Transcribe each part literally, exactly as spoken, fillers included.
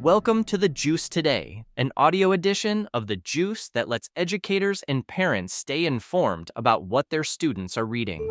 Welcome to The Juice Today, an audio edition of The Juice that lets educators and parents stay informed about what their students are reading.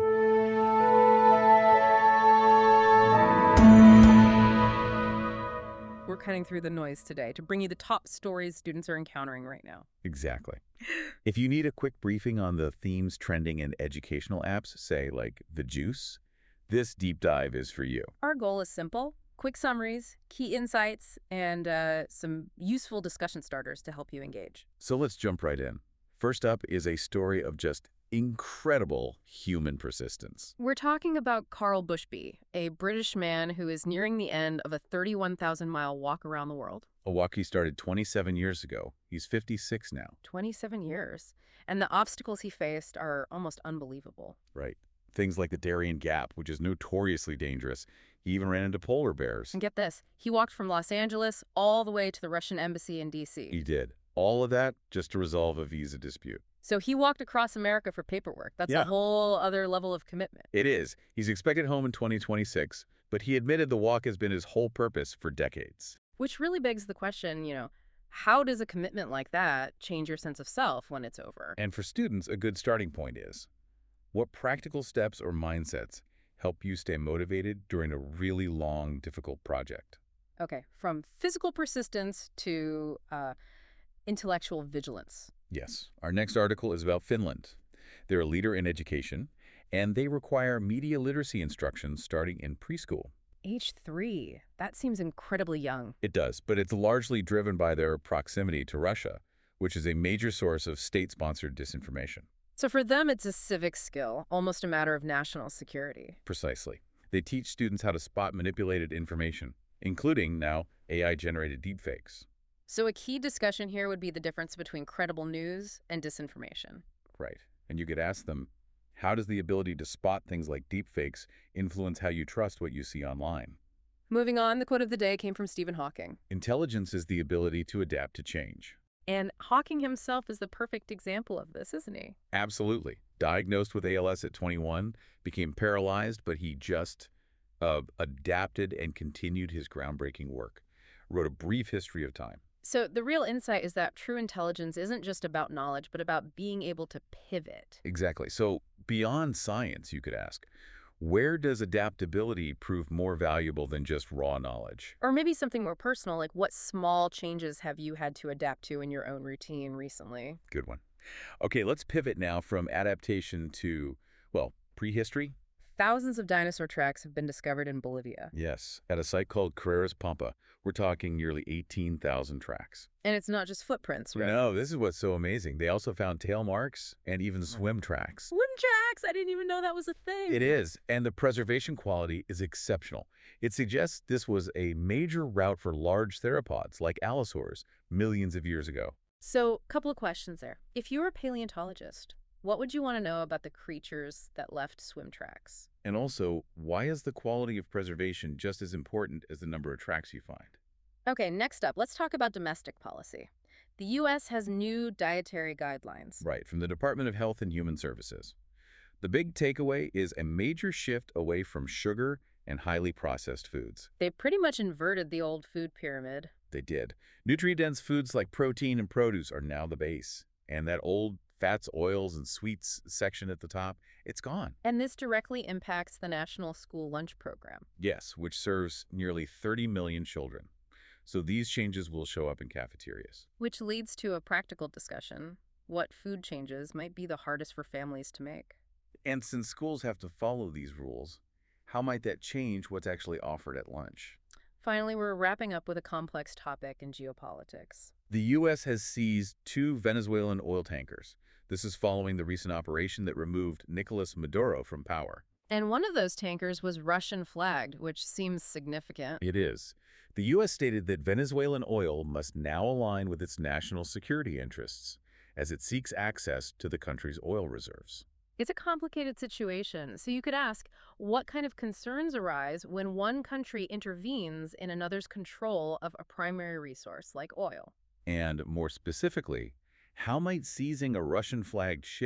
We're cutting through the noise today to bring you the top stories students are encountering right now. Exactly. If you need a quick briefing on the themes trending in educational apps, say like The Juice, this deep dive is for you. Our goal is simple: quick summaries, key insights, and uh, some useful discussion starters to help you engage. So let's jump right in. First up is a story of just incredible human persistence. We're talking about Carl Bushby, a British man who is nearing the end of a thirty-one thousand mile walk around the world. A walk he started twenty-seven years ago. He's fifty-six now. twenty-seven years. And the obstacles he faced are almost unbelievable. Right. Things like the Darien Gap, which is notoriously dangerous. He even ran into polar bears. And get this, he walked from Los Angeles all the way to the Russian embassy in D C He did. All of that just to resolve a visa dispute. So he walked across America for paperwork. That's Yeah. a whole other level of commitment. It is. He's expected home in twenty twenty-six, but he admitted the walk has been his whole purpose for decades. Which really begs the question, you know, how does a commitment like that change your sense of self when it's over? And for students, a good starting point is, what practical steps or mindsets help you stay motivated during a really long, difficult project? Okay, from physical persistence to uh, intellectual vigilance. Yes. Our next article is about Finland. They're a leader in education, and they require media literacy instruction starting in preschool. Age three. That seems incredibly young. It does, but it's largely driven by their proximity to Russia, which is a major source of state-sponsored disinformation. So for them, it's a civic skill, almost a matter of national security. Precisely. They teach students how to spot manipulated information, including, now, A I-generated deepfakes. So a key discussion here would be the difference between credible news and disinformation. Right. And you could ask them, how does the ability to spot things like deepfakes influence how you trust what you see online? Moving on, the quote of the day came from Stephen Hawking. Intelligence is the ability to adapt to change. And Hawking himself is the perfect example of this, isn't he? Absolutely. Diagnosed with A L S at twenty-one, became paralyzed, but he just uh, adapted and continued his groundbreaking work. Wrote a brief history of time. So the real insight is that true intelligence isn't just about knowledge, but about being able to pivot. Exactly. So beyond science, you could ask, where does adaptability prove more valuable than just raw knowledge? Or maybe something more personal, like what small changes have you had to adapt to in your own routine recently? Good one. Okay, let's pivot now from adaptation to, well, prehistory. Thousands of dinosaur tracks have been discovered in Bolivia. Yes, at a site called Carreras Pampa. We're talking nearly eighteen thousand tracks. And it's not just footprints, right? No, this is what's so amazing. They also found tail marks and even swim tracks. Swim tracks! I didn't even know that was a thing. It is, and the preservation quality is exceptional. It suggests this was a major route for large theropods like allosaurs millions of years ago. So, couple of questions there. If you were a paleontologist, what would you want to know about the creatures that left swim tracks? And also, why is the quality of preservation just as important as the number of tracks you find? Okay, next up, let's talk about domestic policy. The U S has new dietary guidelines. Right, from the Department of Health and Human Services. The big takeaway is a major shift away from sugar and highly processed foods. They pretty much inverted the old food pyramid. They did. Nutrient-dense foods like protein and produce are now the base. And that old fats, oils, and sweets section at the top, it's gone. And this directly impacts the National School Lunch Program. Yes, which serves nearly thirty million children. So these changes will show up in cafeterias. Which leads to a practical discussion. What food changes might be the hardest for families to make? And since schools have to follow these rules, how might that change what's actually offered at lunch? Finally, we're wrapping up with a complex topic in geopolitics. The U S has seized two Venezuelan oil tankers. This is following the recent operation that removed Nicolas Maduro from power. And one of those tankers was Russian-flagged, which seems significant. It is. The U S stated that Venezuelan oil must now align with its national security interests as it seeks access to the country's oil reserves. It's a complicated situation, so you could ask, what kind of concerns arise when one country intervenes in another's control of a primary resource like oil? And more specifically, how might seizing a Russian-flagged ship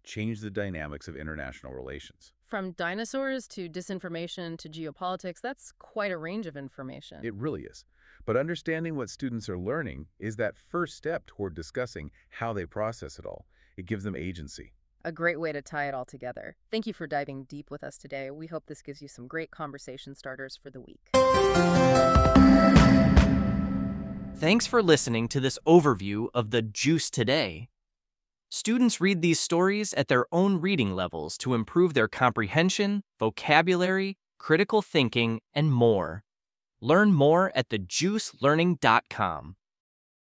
changed the dynamics of international relations. From dinosaurs to disinformation to geopolitics, that's quite a range of information. It really is. But understanding what students are learning is that first step toward discussing how they process it all. It gives them agency. A great way to tie it all together. Thank you for diving deep with us today. We hope this gives you some great conversation starters for the week. Thanks for listening to this overview of the Juice Today. Students read these stories at their own reading levels to improve their comprehension, vocabulary, critical thinking, and more. Learn more at the juice learning dot com.